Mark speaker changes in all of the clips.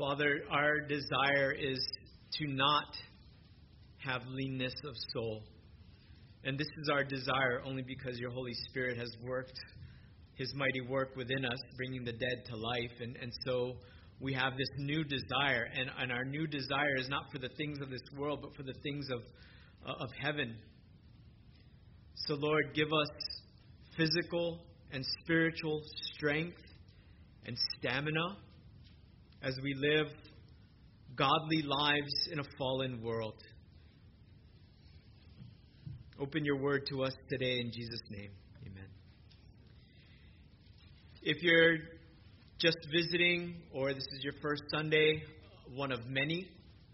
Speaker 1: Father, our desire is to not have leanness of soul. And this is our desire only because your Holy Spirit has worked his mighty work within us, bringing the dead to life. And so we have this new desire. And our new desire is not for the things of this world, but for the things of heaven. So, Lord, give us physical and spiritual strength and stamina as we live godly lives in a fallen world. Open your word to us today in Jesus' name. Amen. If you're just visiting or this is your first Sunday, one of many,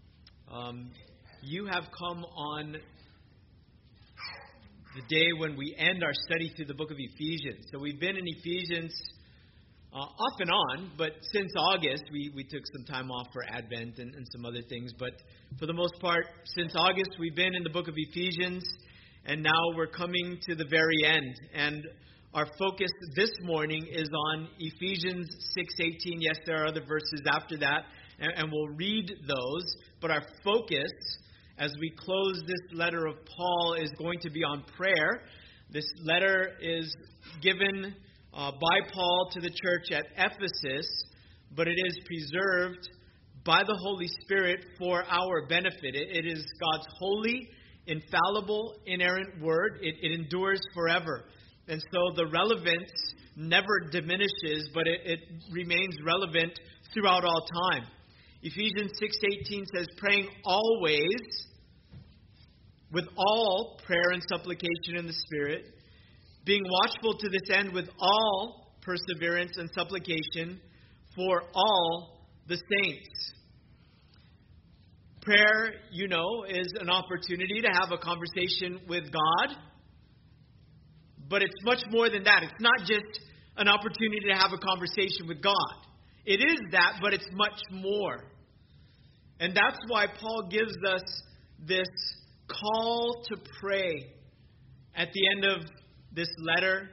Speaker 1: you have come on the day when we end our study through the book of Ephesians. So we've been in Ephesians off and on, but since August, we took some time off for Advent and some other things. But for the most part, since August, we've been in the book of Ephesians, and now we're coming to the very end. And our focus this morning is on Ephesians 6:18. Yes, there are other verses after that, and we'll read those. But our focus, as we close this letter of Paul, is going to be on prayer. This letter is given by Paul to the church at Ephesus, but it is preserved by the Holy Spirit for our benefit. It is God's holy, infallible, inerrant word. It endures forever. And so the relevance never diminishes, but it remains relevant throughout all time. Ephesians 6:18 says, praying always with all prayer and supplication in the Spirit, being watchful to this end with all perseverance and supplication for all the saints. Prayer, is an opportunity to have a conversation with God. But it's much more than that. It's not just an opportunity to have a conversation with God. It is that, but it's much more. And that's why Paul gives us this call to pray at the end of this letter.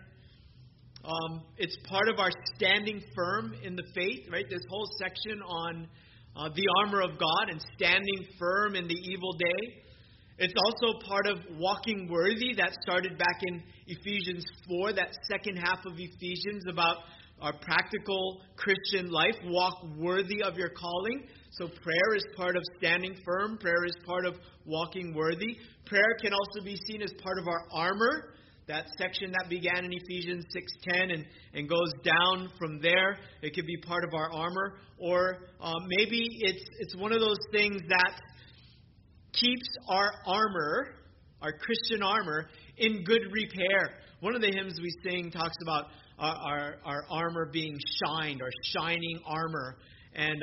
Speaker 1: It's part of our standing firm in the faith, right? This whole section on the armor of God and standing firm in the evil day. It's also part of walking worthy that started back in Ephesians 4, that second half of Ephesians about our practical Christian life. Walk worthy of your calling. So prayer is part of standing firm. Prayer is part of walking worthy. Prayer can also be seen as part of our armor. That section that began in Ephesians 6:10 and goes down from there. It could be part of our armor. Or maybe it's one of those things that keeps our armor, our Christian armor, in good repair. One of the hymns we sing talks about our armor being shined, or shining armor. And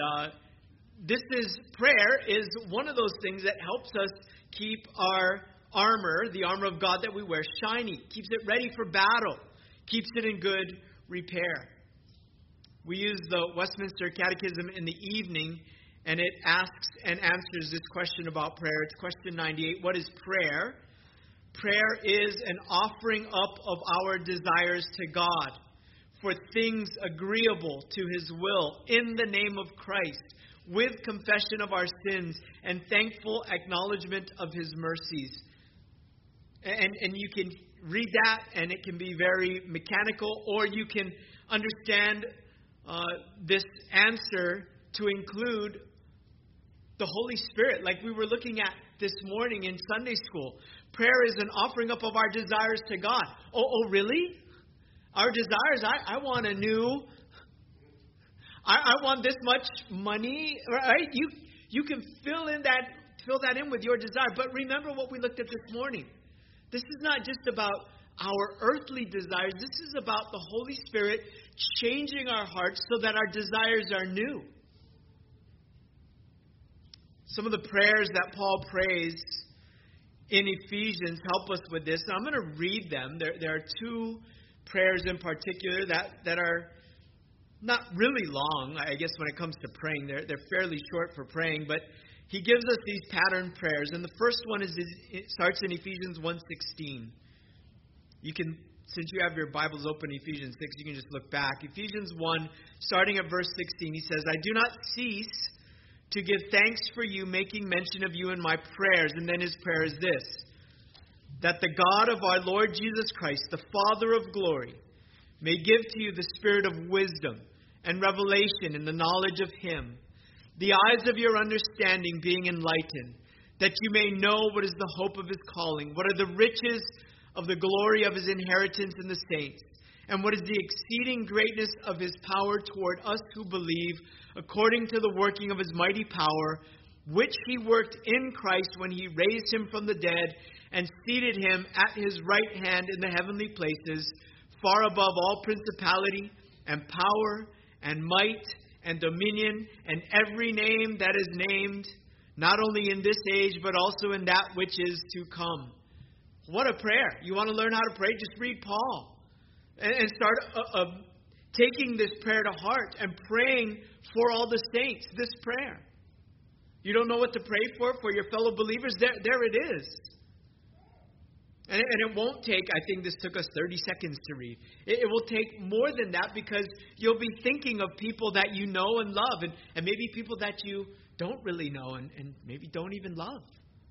Speaker 1: prayer is one of those things that helps us keep our armor, the armor of God that we wear, shiny, keeps it ready for battle, keeps it in good repair. We use the Westminster Catechism in the evening, and it asks and answers this question about prayer. It's question 98. What is prayer? Prayer is an offering up of our desires to God for things agreeable to His will in the name of Christ, with confession of our sins and thankful acknowledgement of His mercies. And you can read that, and it can be very mechanical, or you can understand this answer to include the Holy Spirit, like we were looking at this morning in Sunday school. Prayer is an offering up of our desires to God. Oh, really? Our desires, I want a new, I want this much money, right? You can fill that in with your desire. But remember what we looked at this morning. This is not just about our earthly desires. This is about the Holy Spirit changing our hearts so that our desires are new. Some of the prayers that Paul prays in Ephesians help us with this. And I'm going to read them. There are two prayers in particular that are not really long, I guess, when it comes to praying. They're fairly short for praying, but he gives us these pattern prayers. And the first one it starts in Ephesians 1:16. You can, since you have your Bibles open, Ephesians 6, you can just look back. Ephesians 1, starting at verse 16, he says, I do not cease to give thanks for you, making mention of you in my prayers. And then his prayer is this: that the God of our Lord Jesus Christ, the Father of glory, may give to you the spirit of wisdom and revelation in the knowledge of him, the eyes of your understanding being enlightened, that you may know what is the hope of his calling, what are the riches of the glory of his inheritance in the saints, and what is the exceeding greatness of his power toward us who believe, according to the working of his mighty power, which he worked in Christ when he raised him from the dead and seated him at his right hand in the heavenly places, far above all principality and power and might and dominion and every name that is named, not only in this age, but also in that which is to come. What a prayer. You want to learn how to pray? Just read Paul and start taking this prayer to heart and praying for all the saints, this prayer. You don't know what to pray for your fellow believers? There it is. And it won't take, I think this took us 30 seconds to read. It will take more than that, because you'll be thinking of people that you know and love, and maybe people that you don't really know and maybe don't even love.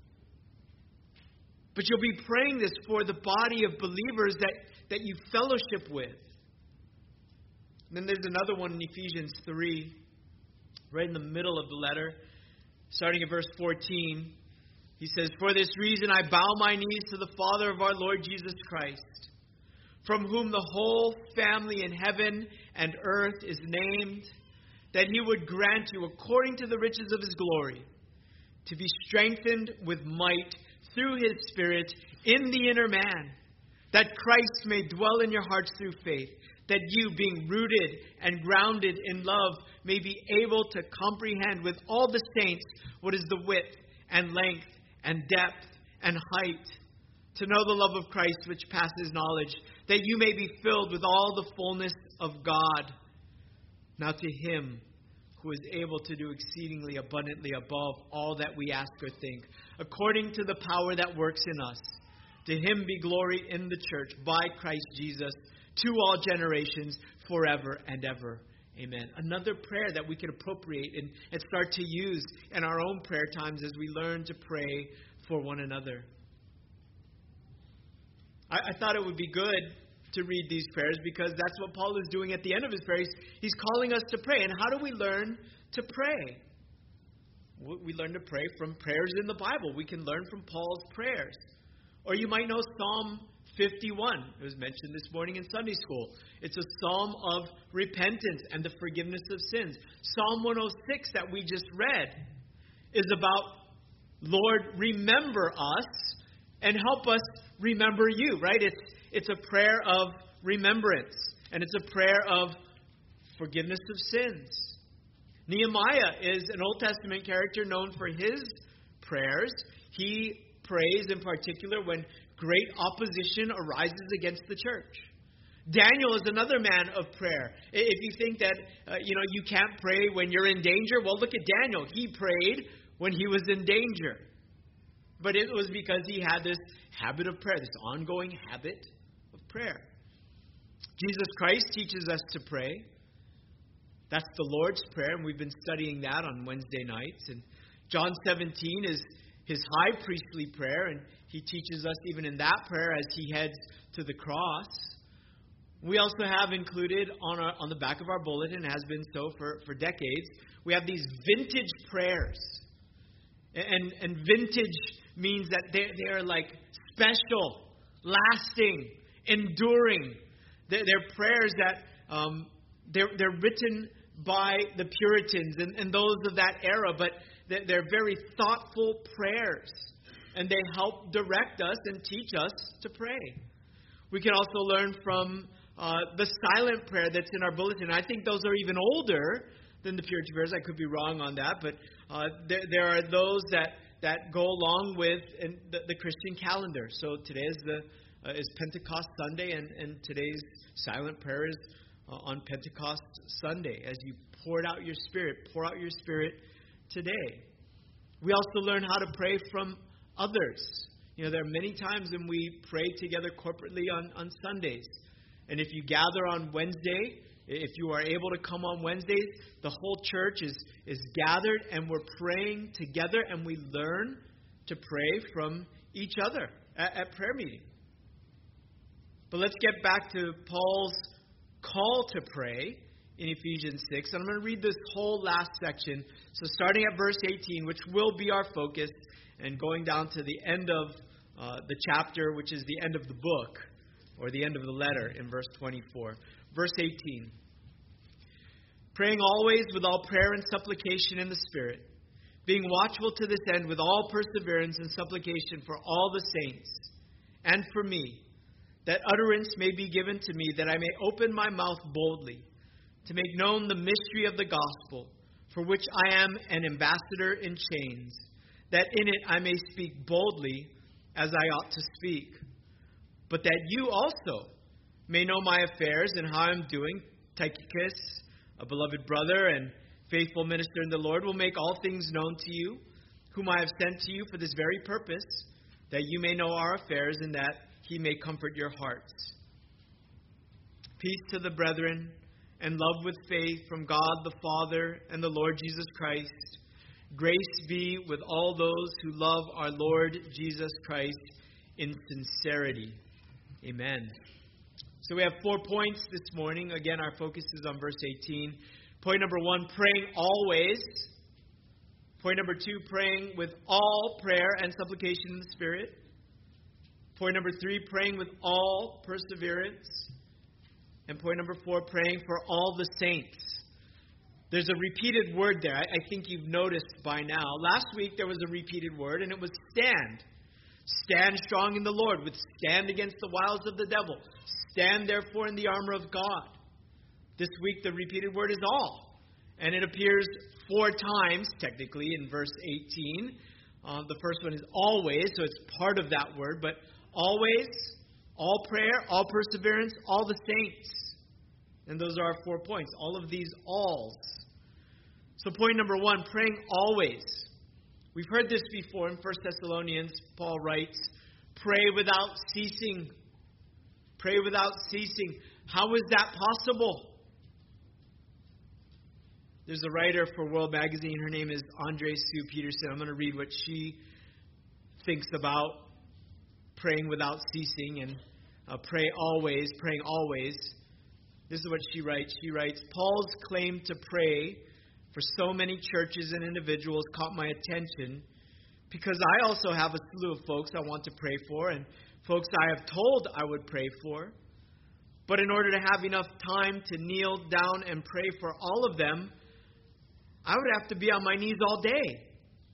Speaker 1: But you'll be praying this for the body of believers that you fellowship with. And then there's another one in Ephesians 3, right in the middle of the letter, starting at verse 14. He says, "For this reason I bow my knees to the Father of our Lord Jesus Christ, from whom the whole family in heaven and earth is named, that he would grant you, according to the riches of his glory, to be strengthened with might through his Spirit in the inner man, that Christ may dwell in your hearts through faith, that you, being rooted and grounded in love, may be able to comprehend with all the saints what is the width and length and depth and height, to know the love of Christ which passes knowledge, that you may be filled with all the fullness of God. Now to him who is able to do exceedingly abundantly above all that we ask or think, according to the power that works in us, to him be glory in the church by Christ Jesus, to all generations, forever and ever. Amen." Another prayer that we can appropriate and start to use in our own prayer times as we learn to pray for one another. I thought it would be good to read these prayers, because that's what Paul is doing at the end of his prayer. He's calling us to pray. And how do we learn to pray? We learn to pray from prayers in the Bible. We can learn from Paul's prayers. Or you might know Psalm 51. It was mentioned this morning in Sunday school. It's a psalm of repentance and the forgiveness of sins. Psalm 106 that we just read is about, Lord, remember us and help us remember you, right? It's a prayer of remembrance, and it's a prayer of forgiveness of sins. Nehemiah is an Old Testament character known for his prayers. He prays in particular when great opposition arises against the church. Daniel is another man of prayer. If you think that you can't pray when you're in danger, well, look at Daniel. He prayed when he was in danger. But it was because he had this habit of prayer, this ongoing habit of prayer. Jesus Christ teaches us to pray. That's the Lord's Prayer, and we've been studying that on Wednesday nights. And John 17 is his high priestly prayer, and he teaches us even in that prayer as he heads to the cross. We also have included on the back of our bulletin, has been so for decades, we have these vintage prayers. And vintage means that they are like special, lasting, enduring. They're prayers that they're written by the Puritans and those of that era, but they're very thoughtful prayers, and they help direct us and teach us to pray. We can also learn from the silent prayer that's in our bulletin. I think those are even older than the Puritan prayers. I could be wrong on that, but there are those that go along with the Christian calendar. So today is Pentecost Sunday, and today's silent prayer is on Pentecost Sunday. As you pour out your Spirit today. We also learn how to pray from others. There are many times when we pray together corporately on Sundays. And if you gather on Wednesday, If you are able to come on Wednesdays, the whole church is gathered and we're praying together, and we learn to pray from each other at prayer meeting. But let's get back to Paul's call to pray in Ephesians 6. And I'm going to read this whole last section. So starting at verse 18, which will be our focus, and going down to the end of the chapter, which is the end of the book, or the end of the letter in verse 24. Verse 18. Praying always with all prayer and supplication in the Spirit, being watchful to this end with all perseverance and supplication for all the saints, and for me, that utterance may be given to me, that I may open my mouth boldly, to make known the mystery of the gospel, for which I am an ambassador in chains, that in it I may speak boldly as I ought to speak. But that you also may know my affairs and how I am doing. Tychicus, a beloved brother and faithful minister in the Lord, will make all things known to you, whom I have sent to you for this very purpose, that you may know our affairs and that he may comfort your hearts. Peace to the brethren, and love with faith from God the Father and the Lord Jesus Christ. Grace be with all those who love our Lord Jesus Christ in sincerity. Amen. So we have 4 points this morning. Again, our focus is on verse 18. Point number 1, praying always. Point number 2, praying with all prayer and supplication in the Spirit. Point number 3, praying with all perseverance. And point number 4, praying for all the saints. There's a repeated word there. I think you've noticed by now. Last week there was a repeated word, and it was stand. Stand strong in the Lord, withstand against the wiles of the devil. Stand therefore in the armor of God. This week the repeated word is all. And it appears 4 times, technically, in verse 18. The first one is always, so it's part of that word. But always, all prayer, all perseverance, all the saints. And those are our 4 points. All of these alls. So point number 1, praying always. We've heard this before in 1 Thessalonians. Paul writes, pray without ceasing. Pray without ceasing. How is that possible? There's a writer for World Magazine. Her name is Andre Sue Peterson. I'm going to read what she thinks about praying without ceasing and praying always. This is what she writes. She writes, Paul's claim to pray for so many churches and individuals caught my attention because I also have a slew of folks I want to pray for and folks I have told I would pray for. But in order to have enough time to kneel down and pray for all of them, I would have to be on my knees all day.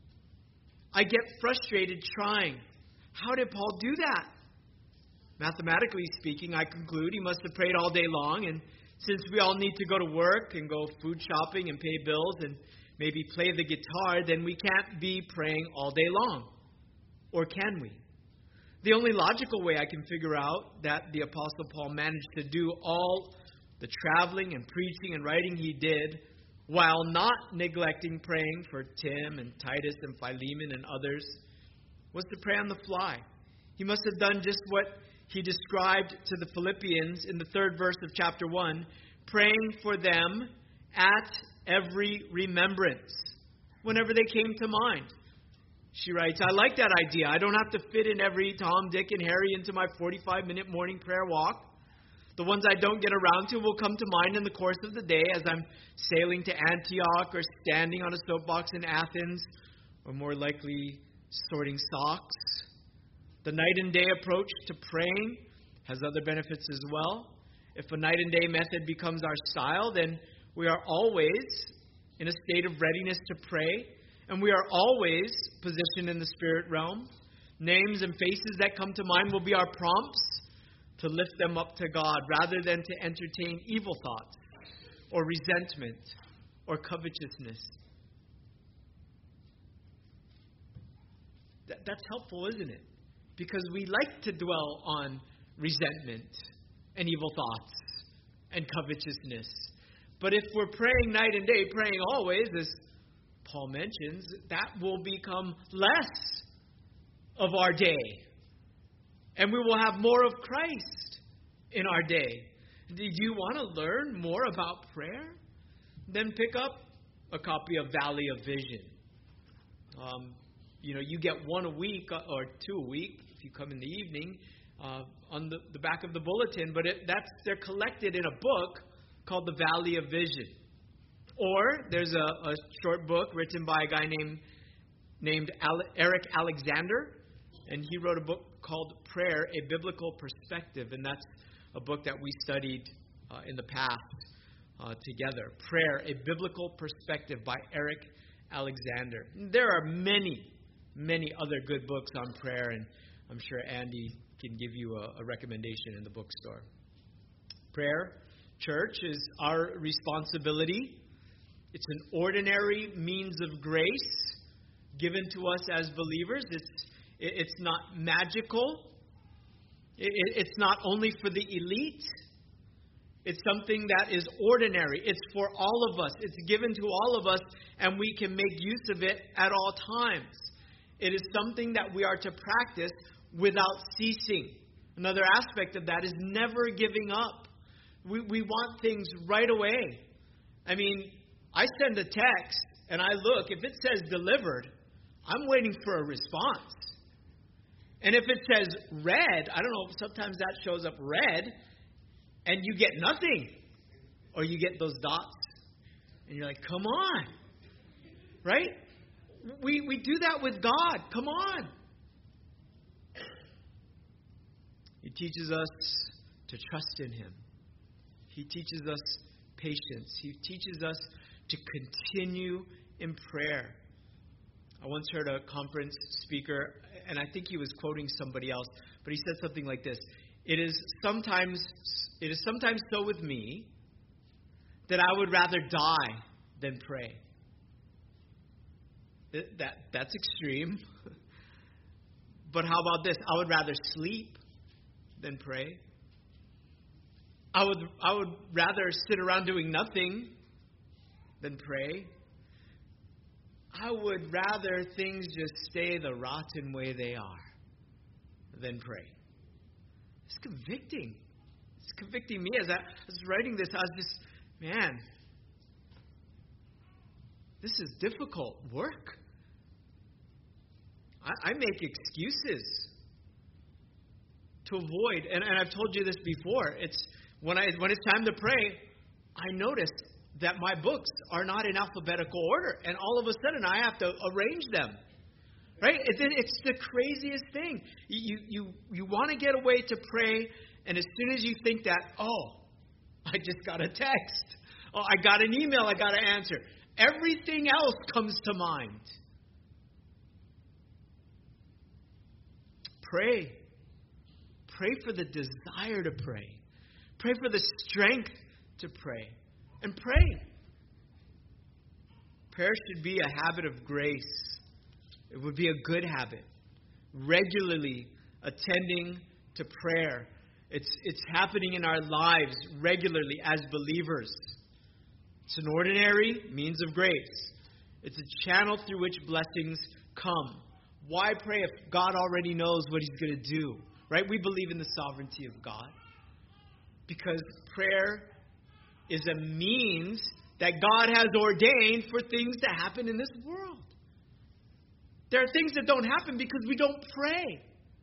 Speaker 1: I get frustrated trying. How did Paul do that? Mathematically speaking, I conclude he must have prayed all day long, and since we all need to go to work and go food shopping and pay bills and maybe play the guitar, then we can't be praying all day long. Or can we? The only logical way I can figure out that the Apostle Paul managed to do all the traveling and preaching and writing he did while not neglecting praying for Tim and Titus and Philemon and others was to pray on the fly. He must have done just what he described to the Philippians in the 3rd verse of chapter 1, praying for them at every remembrance, whenever they came to mind. She writes, I like that idea. I don't have to fit in every Tom, Dick, and Harry into my 45-minute morning prayer walk. The ones I don't get around to will come to mind in the course of the day as I'm sailing to Antioch or standing on a soapbox in Athens, or more likely sorting socks. The night and day approach to praying has other benefits as well. If a night and day method becomes our style, then we are always in a state of readiness to pray, and we are always positioned in the spirit realm. Names and faces that come to mind will be our prompts to lift them up to God rather than to entertain evil thoughts or resentment or covetousness. That's helpful, isn't it? Because we like to dwell on resentment and evil thoughts and covetousness. But if we're praying night and day, praying always, as Paul mentions, that will become less of our day. And we will have more of Christ in our day. Do you want to learn more about prayer? Then pick up a copy of Valley of Vision. You get one a week or two a week if you come in the evening on the back of the bulletin. But they're collected in a book called The Valley of Vision. Or there's a short book written by a guy named Eric Alexander, and he wrote a book called Prayer, A Biblical Perspective, and that's a book that we studied in the past together. Prayer, A Biblical Perspective by Eric Alexander. There are many, many other good books on prayer, and I'm sure Andy can give you a recommendation in the bookstore. Prayer, church, is our responsibility. It's an ordinary means of grace given to us as believers. It's not magical. It's not only for the elite. It's something that is ordinary. It's for all of us. It's given to all of us, and we can make use of it at all times. It is something that we are to practice without ceasing. Another aspect of that is never giving up. We want things right away. I mean, I send a text, and I look. If it says delivered, I'm waiting for a response. And if it says read, I don't know, sometimes that shows up red, and you get nothing. Or you get those dots. And you're like, come on. Right? We do that with God. Come on. He teaches us to trust in Him. He teaches us patience. He teaches us to continue in prayer. I once heard a conference speaker, and I think he was quoting somebody else, but he said something like this: It is sometimes so with me that I would rather die than pray. That's extreme. But how about this? I would rather sleep than pray. I would rather sit around doing nothing than pray. I would rather things just stay the rotten way they are than pray. It's convicting. It's convicting me. As I was writing this, I was just, man, this is difficult work. I make excuses to avoid, and I've told you this before. It's when it's time to pray, I notice that my books are not in alphabetical order, and all of a sudden I have to arrange them. Right? It's the craziest thing. You want to get away to pray, and as soon as you think that, I just got a text. I got an email I got to answer. Everything else comes to mind. Pray. Pray for the desire to pray. Pray for the strength to pray. And pray. Prayer should be a habit of grace. It would be a good habit. Regularly attending to prayer. It's happening in our lives regularly as believers. It's an ordinary means of grace. It's a channel through which blessings come. Why pray if God already knows what He's going to do? Right? We believe in the sovereignty of God. Because prayer is a means that God has ordained for things to happen in this world. There are things that don't happen because we don't pray.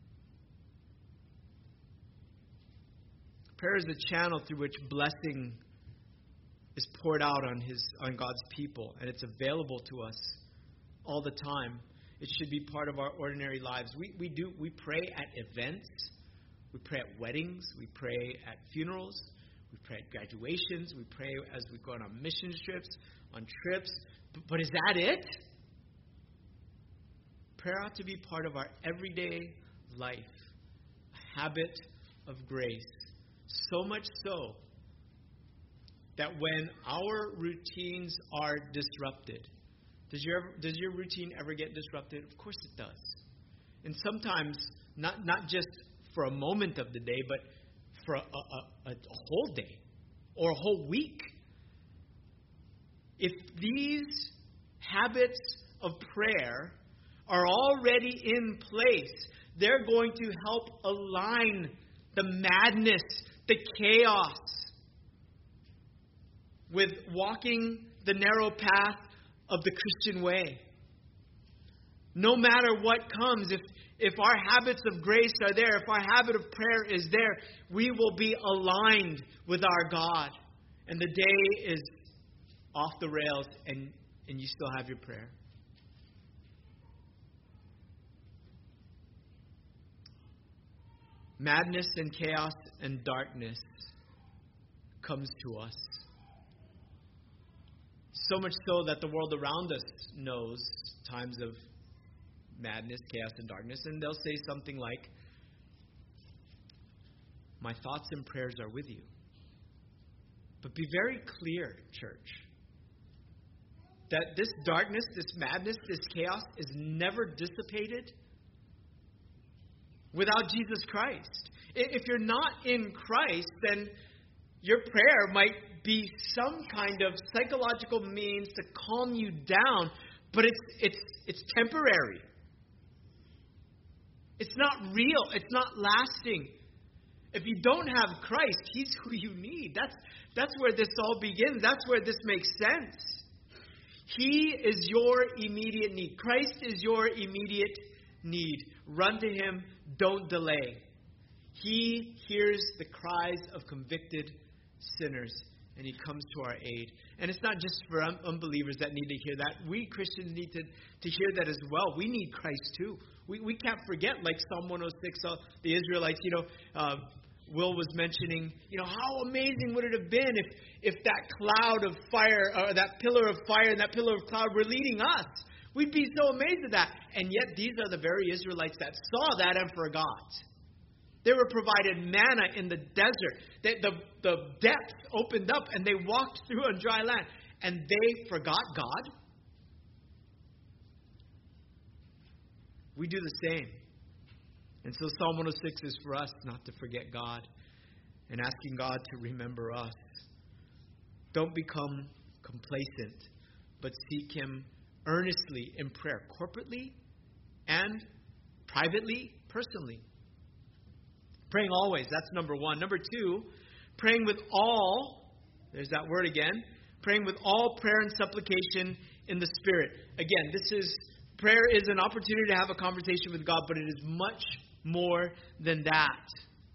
Speaker 1: Prayer is a channel through which blessing is poured out on God's people, and it's available to us all the time. It should be part of our ordinary lives. We pray at events. We pray at weddings. We pray at funerals. We pray at graduations. We pray as we go on mission trips, on trips. But is that it? Prayer ought to be part of our everyday life, a habit of grace. So much so that when our routines are disrupted, does your routine ever get disrupted? Of course it does. And sometimes, not just for a moment of the day, but for a whole day or a whole week. If these habits of prayer are already in place, they're going to help align the madness, the chaos with walking the narrow path of the Christian way. No matter what comes, if our habits of grace are there, if our habit of prayer is there, we will be aligned with our God. And the day is off the rails and you still have your prayer. Madness and chaos and darkness comes to us. So much so that the world around us knows times of madness, chaos, and darkness. And they'll say something like, "My thoughts and prayers are with you." But be very clear, church, that this darkness, this madness, this chaos is never dissipated without Jesus Christ. If you're not in Christ, then your prayer might be some kind of psychological means to calm you down, but it's temporary. It's not real. It's not lasting. If you don't have Christ, He's who you need. That's where this all begins. That's where this makes sense. He is your immediate need. Christ is your immediate need. Run to Him. Don't delay. He hears the cries of convicted sinners, and He comes to our aid. And it's not just for unbelievers that need to hear that. We Christians need to hear that as well. We need Christ too. We can't forget, like Psalm 106, the Israelites, Will was mentioning, how amazing would it have been if that cloud of fire, or that pillar of fire and that pillar of cloud were leading us. We'd be so amazed at that. And yet these are the very Israelites that saw that and forgot. They were provided manna in the desert. The depths opened up and they walked through on dry land. And they forgot God. We do the same. And so Psalm 106 is for us not to forget God and asking God to remember us. Don't become complacent, but seek Him earnestly in prayer, corporately and privately, personally. Praying always, that's number one. Number two, praying with all, there's that word again, praying with all prayer and supplication in the Spirit. Again, prayer is an opportunity to have a conversation with God, but it is much more than that.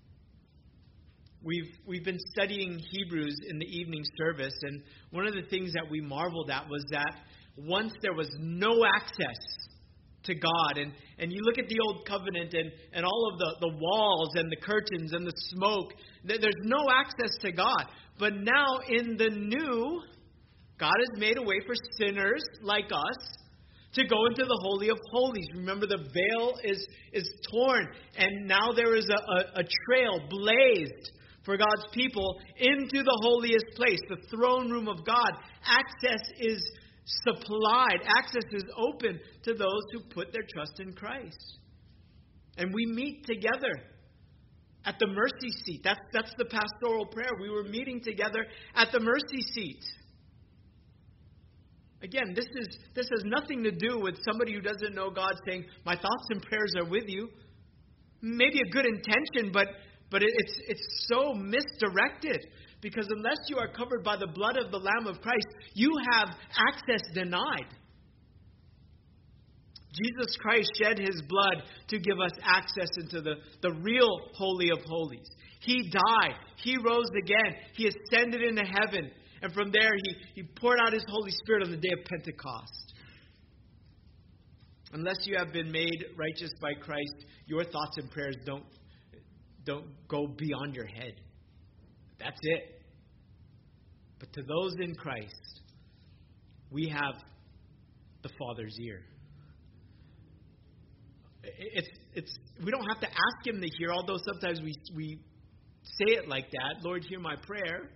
Speaker 1: We've been studying Hebrews in the evening service, and one of the things that we marveled at was that once there was no access to God, and you look at the Old Covenant and all of the walls and the curtains and the smoke, there's no access to God. But now in the new, God has made a way for sinners like us to go into the Holy of Holies. Remember, the veil is torn, and now there is a trail blazed for God's people into the holiest place, the throne room of God. Access is supplied. Access is open to those who put their trust in Christ. And we meet together at the mercy seat. That's the pastoral prayer. We were meeting together at the mercy seat. Again, this has nothing to do with somebody who doesn't know God saying, "My thoughts and prayers are with you." Maybe a good intention, but it's so misdirected. Because unless you are covered by the blood of the Lamb of Christ, you have access denied. Jesus Christ shed His blood to give us access into the real Holy of Holies. He died. He rose again. He ascended into heaven. And from there, He poured out His Holy Spirit on the day of Pentecost. Unless you have been made righteous by Christ, your thoughts and prayers don't go beyond your head. That's it. But to those in Christ, we have the Father's ear. We don't have to ask Him to hear, although sometimes we say it like that. Lord, hear my prayer.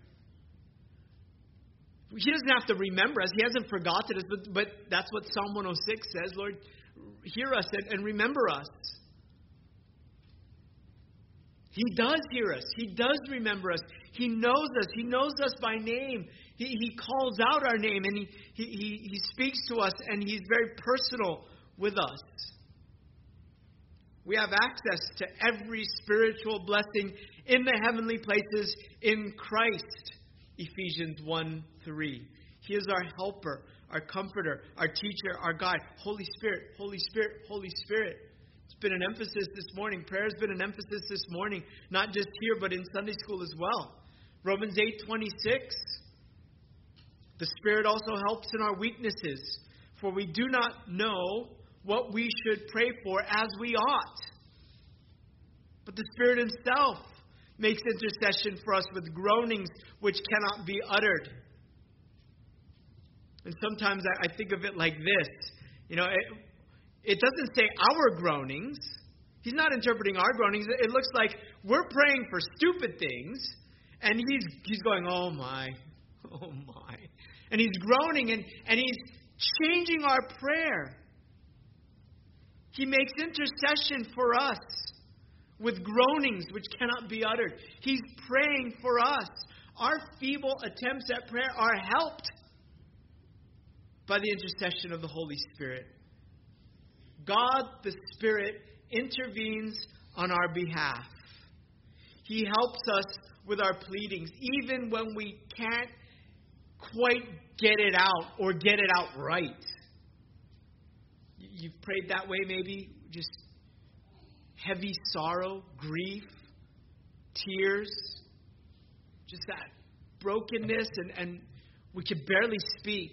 Speaker 1: He doesn't have to remember us. He hasn't forgotten us. But that's what Psalm 106 says. Lord, hear us and remember us. He does hear us. He does remember us. He knows us. He knows us by name. He calls out our name, and he speaks to us, and He's very personal with us. We have access to every spiritual blessing in the heavenly places in Christ. Ephesians 1:3. He is our helper, our comforter, our teacher, our guide. Holy Spirit, Holy Spirit, Holy Spirit. It's been an emphasis this morning. Prayer has been an emphasis this morning, not just here, but in Sunday school as well. Romans 8:26. The Spirit also helps in our weaknesses, for we do not know what we should pray for as we ought. But the Spirit Himself makes intercession for us with groanings which cannot be uttered. And sometimes I think of it like this. It doesn't say our groanings. He's not interpreting our groanings. It looks like we're praying for stupid things, and he's going, oh my. And he's groaning, and he's changing our prayer. He makes intercession for us with groanings which cannot be uttered. He's praying for us. Our feeble attempts at prayer are helped by the intercession of the Holy Spirit. God, the Spirit, intervenes on our behalf. He helps us with our pleadings, even when we can't quite get it out or get it out right. You've prayed that way maybe, just heavy sorrow, grief, tears, just that brokenness, and we can barely speak.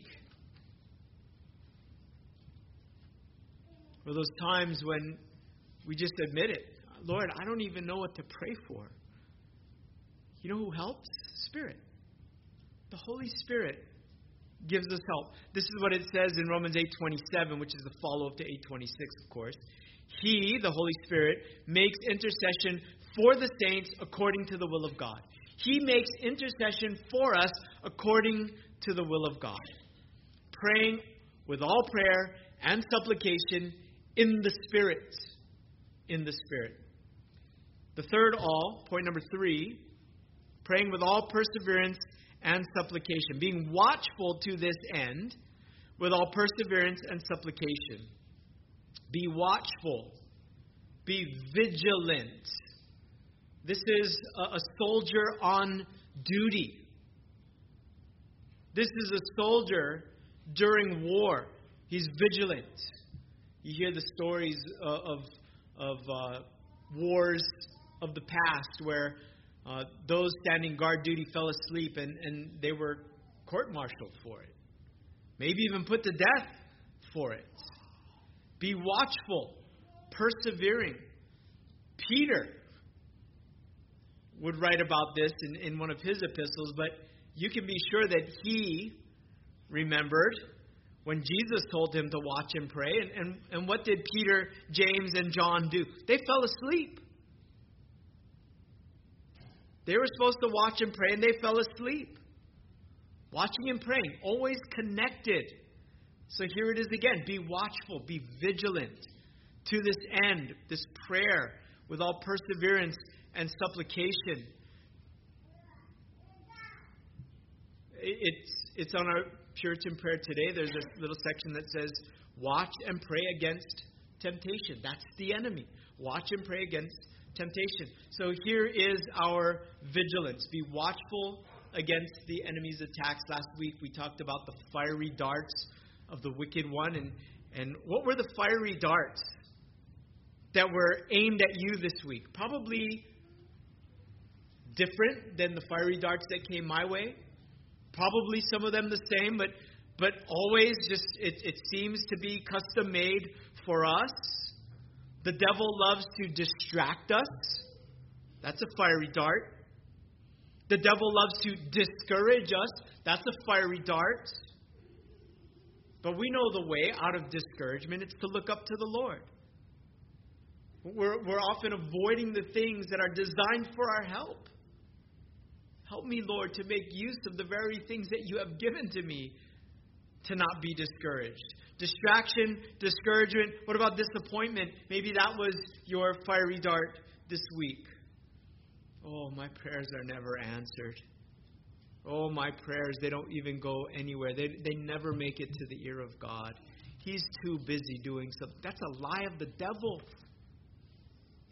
Speaker 1: Or those times when we just admit it. Lord, I don't even know what to pray for. You know who helps? Spirit. The Holy Spirit gives us help. This is what it says in Romans 8:27, which is the follow-up to 8:26, of course. He, the Holy Spirit, makes intercession for the saints according to the will of God. He makes intercession for us according to the will of God. Praying with all prayer and supplication in the Spirit. In the Spirit. The third all, point number 3, praying with all perseverance and supplication. Being watchful to this end with all perseverance and supplication. Be watchful. Be vigilant. This is a soldier on duty. This is a soldier during war. He's vigilant. You hear the stories of wars of the past where those standing guard duty fell asleep and they were court-martialed for it. Maybe even put to death for it. Be watchful, persevering. Peter would write about this in one of his epistles, but you can be sure that he remembered when Jesus told him to watch and pray. And what did Peter, James, and John do? They fell asleep. They were supposed to watch and pray, and they fell asleep. Watching and praying, always connected. So here it is again. Be watchful, be vigilant to this end, this prayer, with all perseverance and supplication. It's on our Puritan prayer today. There's a little section that says, watch and pray against temptation. That's the enemy. Watch and pray against temptation. So here is our vigilance. Be watchful against the enemy's attacks. Last week we talked about the fiery darts of the wicked one. And what were the fiery darts that were aimed at you this week? Probably different than the fiery darts that came my way. Probably some of them the same, but always just it seems to be custom made for us. The devil loves to distract us. That's a fiery dart. The devil loves to discourage us. That's a fiery dart. But we know the way out of discouragement. It's to look up to the Lord. We're often avoiding the things that are designed for our help. Help me, Lord, to make use of the very things that you have given to me to not be discouraged. Distraction, discouragement. What about disappointment? Maybe that was your fiery dart this week. Oh, my prayers are never answered. Oh, my prayers, they don't even go anywhere. They never make it to the ear of God. He's too busy doing something. That's a lie of the devil.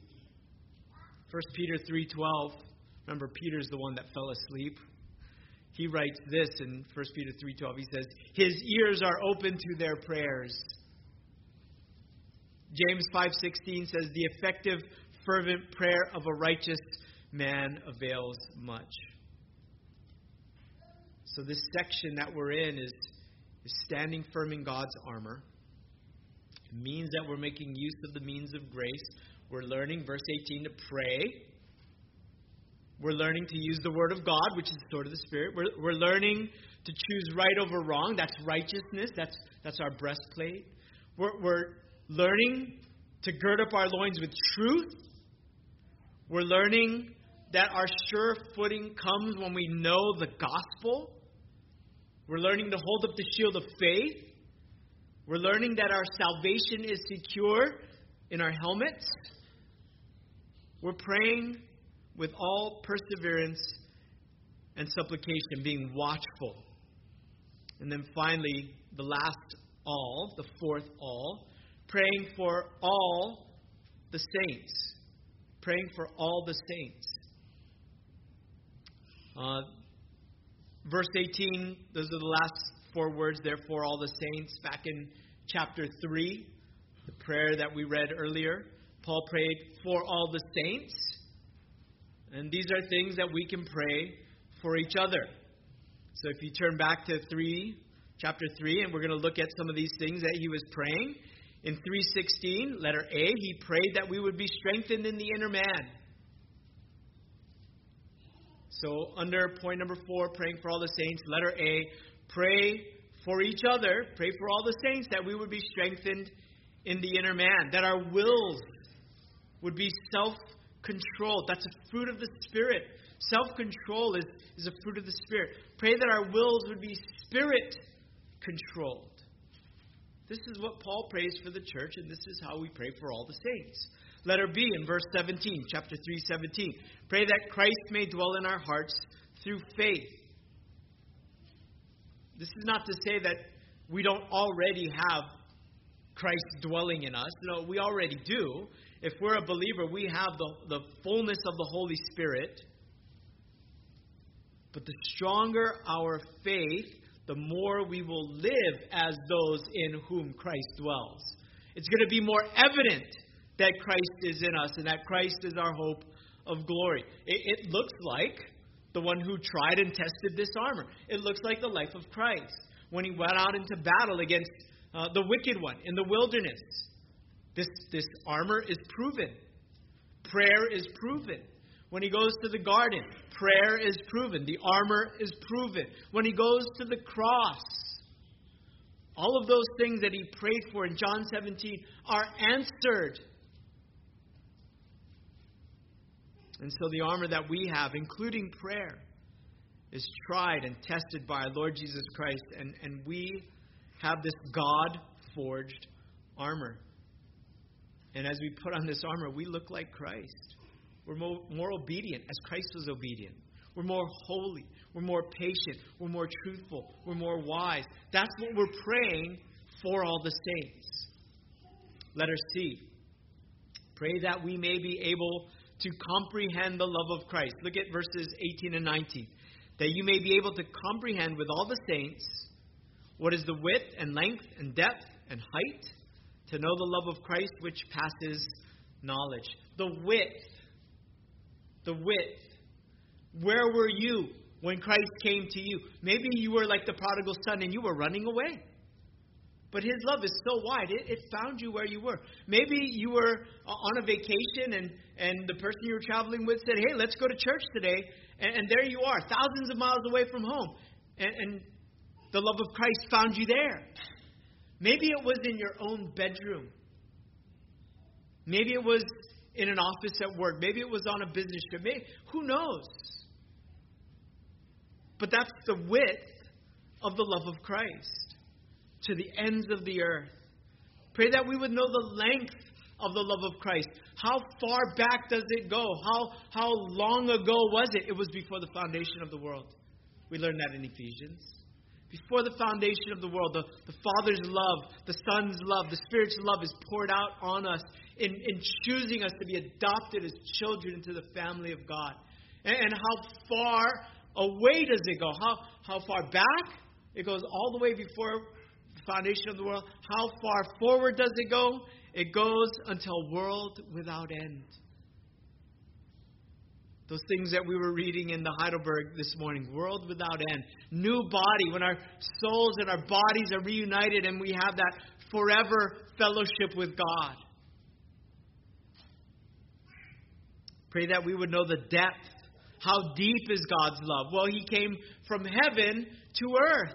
Speaker 1: 1 Peter 3:12. Remember, Peter's the one that fell asleep. He writes this in 1 Peter 3:12. He says, His ears are open to their prayers. James 5:16 says, the effective, fervent prayer of a righteous man avails much. So this section that we're in is standing firm in God's armor. It means that we're making use of the means of grace. We're learning, verse 18, to pray. We're learning to use the Word of God, which is the sword of the Spirit. We're learning to choose right over wrong. That's righteousness. That's our breastplate. We're learning to gird up our loins with truth. We're learning that our sure footing comes when we know the gospel. We're learning to hold up the shield of faith. We're learning that our salvation is secure in our helmets. We're praying with all perseverance and supplication, being watchful. And then finally, the last all, the fourth all, praying for all the saints. Praying for all the saints. Verse 18, those are the last four words, therefore all the saints. Back in chapter 3, the prayer that we read earlier, Paul prayed for all the saints. And these are things that we can pray for each other. So if you turn back to chapter 3, and we're going to look at some of these things that he was praying. In 3:16, letter A, he prayed that we would be strengthened in the inner man. So under point number 4, praying for all the saints, letter A, pray for each other, pray for all the saints that we would be strengthened in the inner man, that our wills would be self-controlled. That's a fruit of the Spirit. Self-control is a fruit of the Spirit. Pray that our wills would be Spirit-controlled. This is what Paul prays for the church, and this is how we pray for all the saints. Letter B in verse 17, chapter 3:17. Pray that Christ may dwell in our hearts through faith. This is not to say that we don't already have Christ dwelling in us. No, we already do. If we're a believer, we have the fullness of the Holy Spirit. But the stronger our faith, the more we will live as those in whom Christ dwells. It's going to be more evident that Christ is in us and that Christ is our hope of glory. It looks like the one who tried and tested this armor. It looks like the life of Christ when he went out into battle against the wicked one in the wilderness. This armor is proven. Prayer is proven. When he goes to the garden, prayer is proven. The armor is proven. When he goes to the cross, all of those things that he prayed for in John 17 are answered. And so the armor that we have, including prayer, is tried and tested by our Lord Jesus Christ. And we have this God-forged armor. And as we put on this armor, we look like Christ. We're more obedient as Christ was obedient. We're more holy. We're more patient. We're more truthful. We're more wise. That's what we're praying for all the saints. Letter C. Pray that we may be able to comprehend the love of Christ. Look at verses 18 and 19. That you may be able to comprehend with all the saints what is the width and length and depth and height, to know the love of Christ which passes knowledge. The width. Where were you when Christ came to you? Maybe you were like the prodigal son and you were running away. But his love is so wide, it found you where you were. Maybe you were on a vacation and the person you were traveling with said, hey, let's go to church today. And there you are, thousands of miles away from home. And the love of Christ found you there. Maybe it was in your own bedroom. Maybe it was in an office at work. Maybe it was on a business trip. Who knows? But that's the width of the love of Christ to the ends of the earth. Pray that we would know the length of the love of Christ. How far back does it go? How long ago was it? It was before the foundation of the world. We learned that in Ephesians. Before the foundation of the world, the Father's love, the Son's love, the Spirit's love is poured out on us in choosing us to be adopted as children into the family of God. And how far away does it go? How far back? It goes all the way before the foundation of the world. How far forward does it go? It goes until world without end. Those things that we were reading in the Heidelberg this morning. World without end. New body. When our souls and our bodies are reunited and we have that forever fellowship with God. Pray that we would know the depth. How deep is God's love? Well, He came from heaven to earth.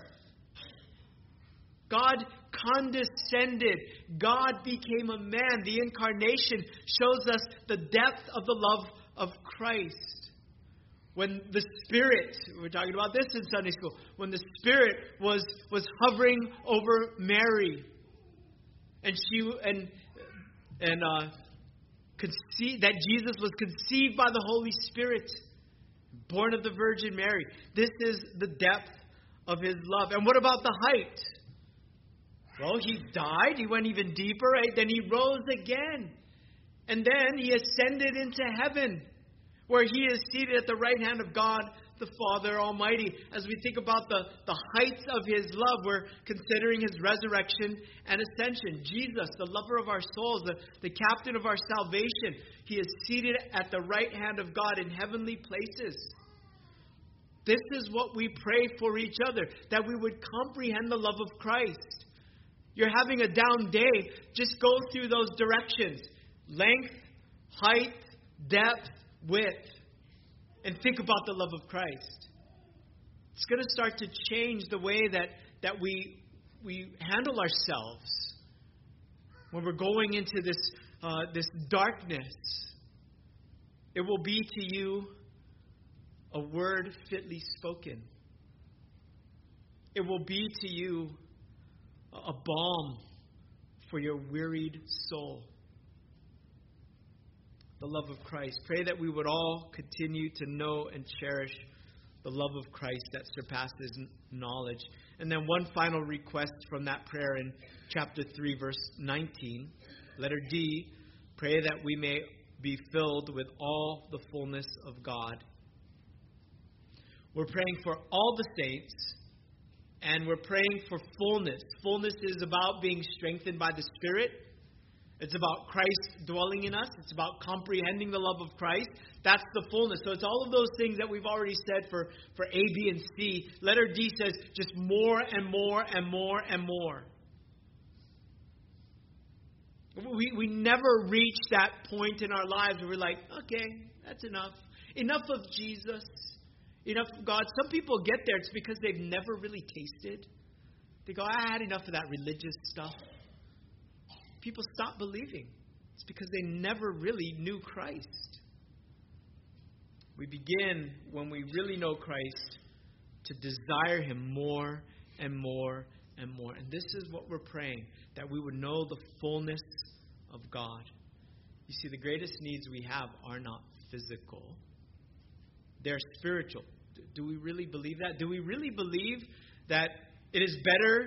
Speaker 1: God condescended. God became a man. The incarnation shows us the depth of the love of Christ. When the Spirit, we're talking about this in Sunday school, when the Spirit was hovering over Mary, and that Jesus was conceived by the Holy Spirit, born of the Virgin Mary. This is the depth of His love. And what about the height? Well, He died. He went even deeper, right? Then He rose again. And then He ascended into heaven, where He is seated at the right hand of God, the Father Almighty. As we think about the heights of His love, we're considering His resurrection and ascension. Jesus, the lover of our souls, the captain of our salvation, He is seated at the right hand of God in heavenly places. This is what we pray for each other, that we would comprehend the love of Christ. You're having a down day, just go through those directions. Length, height, depth, width. And think about the love of Christ. It's going to start to change the way that we handle ourselves when we're going into this darkness. It will be to you a word fitly spoken. It will be to you a balm for your wearied soul. The love of Christ. Pray that we would all continue to know and cherish the love of Christ that surpasses knowledge. And then one final request from that prayer in chapter 3, verse 19. Letter D. Pray that we may be filled with all the fullness of God. We're praying for all the saints, and we're praying for fullness. Fullness is about being strengthened by the Spirit. It's about Christ dwelling in us. It's about comprehending the love of Christ. That's the fullness. So it's all of those things that we've already said for A, B, and C. Letter D says just more and more and more and more. We never reach that point in our lives where we're like, okay, that's enough. Enough of Jesus. Enough of God. Some people get there. It's because they've never really tasted. They go, I had enough of that religious stuff. People stop believing. It's because they never really knew Christ. We begin, when we really know Christ, to desire Him more and more and more. And this is what we're praying, that we would know the fullness of God. You see, the greatest needs we have are not physical. They're spiritual. Do we really believe that? Do we really believe that it is better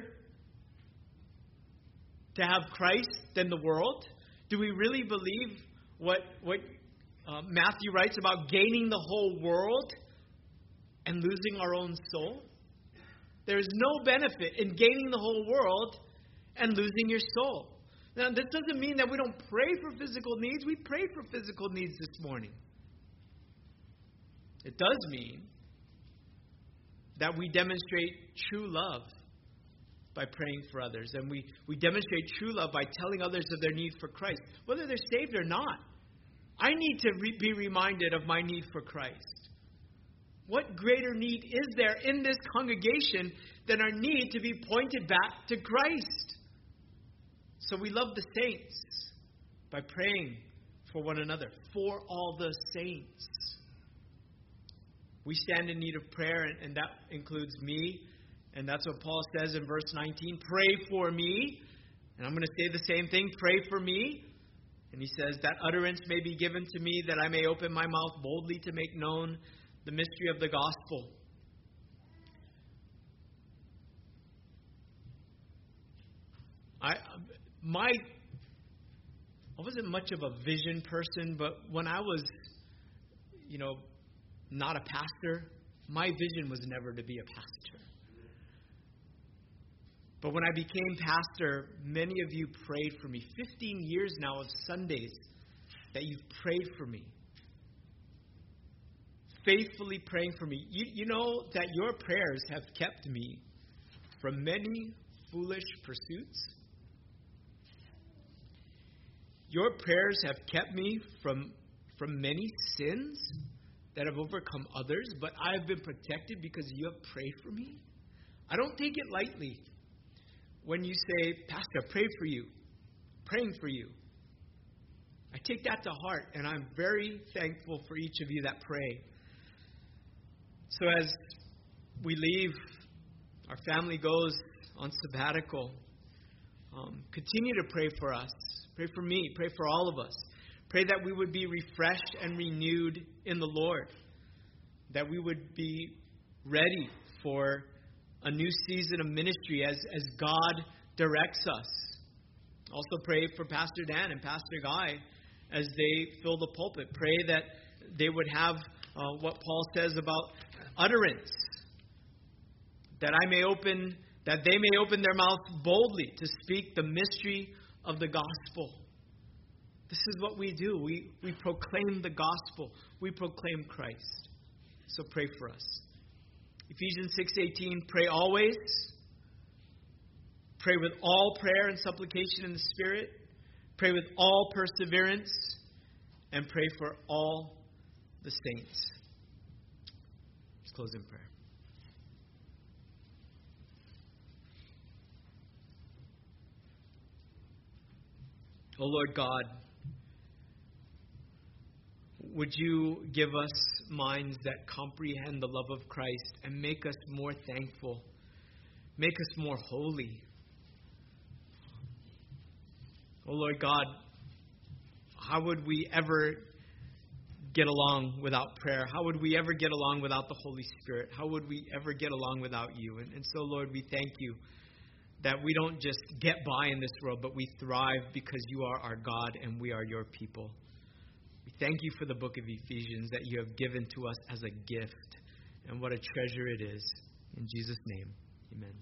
Speaker 1: to have Christ than the world? Do we really believe what Matthew writes about gaining the whole world and losing our own soul? There is no benefit in gaining the whole world and losing your soul. Now, this doesn't mean that we don't pray for physical needs. We prayed for physical needs this morning. It does mean that we demonstrate true love by praying for others. And we demonstrate true love by telling others of their need for Christ, whether they're saved or not. I need to be reminded of my need for Christ. What greater need is there in this congregation than our need to be pointed back to Christ? So we love the saints by praying for one another, for all the saints. We stand in need of prayer, and that includes me. And that's what Paul says in verse 19. Pray for me. And I'm going to say the same thing. Pray for me. And he says, that utterance may be given to me, that I may open my mouth boldly to make known the mystery of the gospel. I wasn't much of a vision person, but when I was, not a pastor, My vision was never to be a pastor. But when I became pastor, many of you prayed for me. 15 years now of Sundays that you've prayed for me. Faithfully praying for me. You know that your prayers have kept me from many foolish pursuits. Your prayers have kept me from many sins that have overcome others, but I have been protected because you have prayed for me. I don't take it lightly when you say, Pastor, I pray for you, praying for you. I take that to heart, and I'm very thankful for each of you that pray. So as we leave, our family goes on sabbatical, continue to pray for us. Pray for me. Pray for all of us. Pray that we would be refreshed and renewed in the Lord. That we would be ready for a new season of ministry as God directs us. Also pray for Pastor Dan and Pastor Guy as they fill the pulpit. Pray that they would have what Paul says about utterance. That they may open their mouth boldly to speak the mystery of the gospel. This is what we do. We proclaim the gospel. We proclaim Christ. So pray for us. Ephesians 6:18, pray always. Pray with all prayer and supplication in the Spirit. Pray with all perseverance. And pray for all the saints. Let's close in prayer. O Lord God, would you give us minds that comprehend the love of Christ and make us more thankful, make us more holy. O Lord God, how would we ever get along without prayer? How would we ever get along without the Holy Spirit? How would we ever get along without you? And so, Lord, we thank you that we don't just get by in this world, but we thrive because you are our God and we are your people. We thank you for the book of Ephesians that you have given to us as a gift. And what a treasure it is. In Jesus' name, amen.